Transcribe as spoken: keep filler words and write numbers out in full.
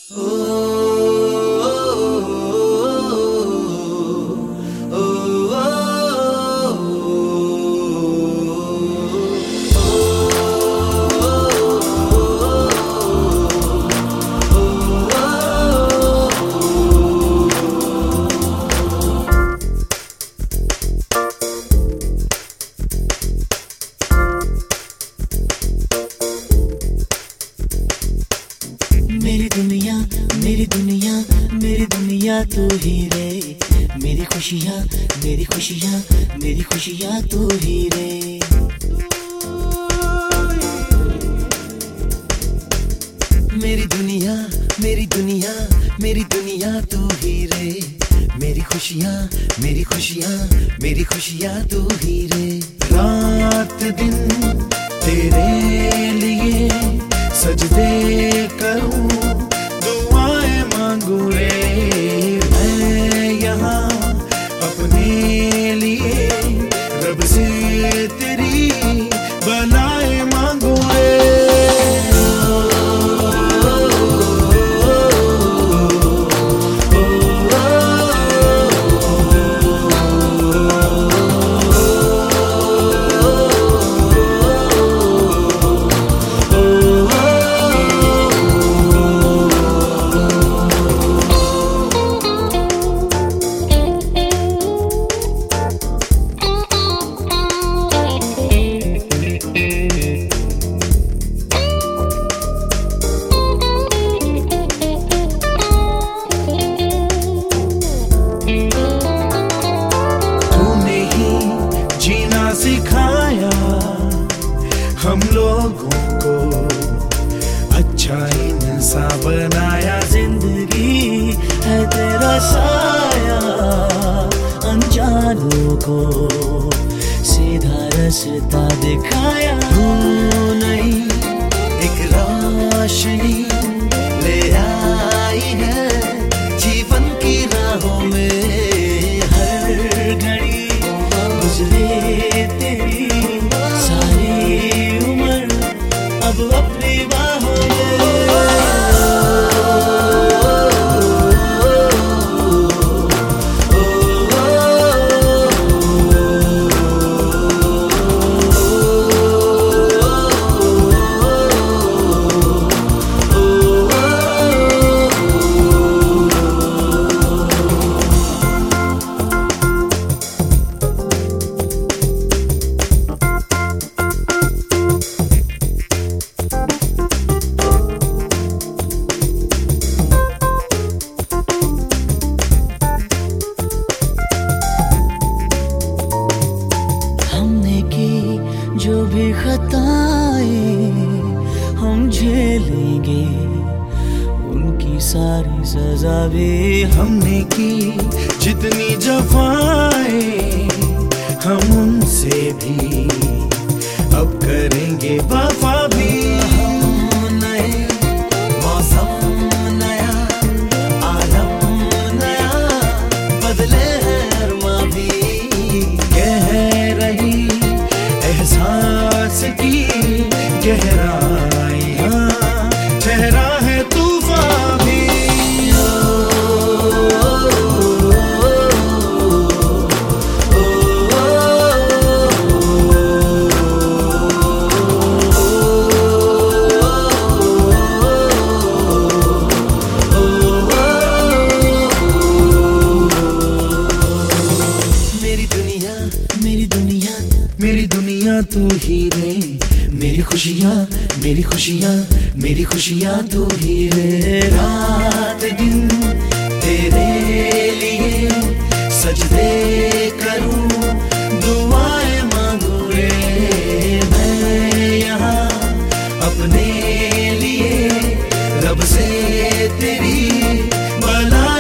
मेरी दुनिया मेरी दुनिया मेरी दुनिया तू ही रे, मेरी खुशियाँ मेरी खुशियाँ मेरी खुशियाँ तू ही रे। मेरी दुनिया मेरी दुनिया मेरी दुनिया तू ही रे, मेरी खुशियाँ मेरी खुशियाँ मेरी खुशियाँ तू ही रे। रात दिन तेरे लिए सजदे करूं, दुआएं मांगू रे मैं यहाँ अपने लिए, रब से तेरी भलाई मांगू रे। सिखाया हम लोगों को, अच्छा इंसान बनाया, जिंदगी है तेरा साया, अनजानों को सीधा रास्ता दिखाया। तू नहीं एक रोशनी ले आई है जीवन की राहों में, हर घड़ी गुजरे तेरी सारी उम्र अब अपनी बाहों जो भी खताएं हम झेलेंगे, उनकी सारी सजा भी हमने की, जितनी जफाएं हम उनसे भी अब करेंगे वफा भी। हम नए मौसम नया आलम नया, बदले हैं अरमा भी, कह रही एहसास की गहराइयाँ, ठहरा है तूफान भी। मेरी दुनिया मेरी दुनिया मेरी दुनिया तू ही रे, मेरी खुशियाँ मेरी खुशियाँ मेरी खुशियाँ तू ही रे। रात दिन तेरे लिए सजदे करूं, दुआएं मांगू रे मैं यहाँ अपने लिए, रब से तेरी भलाई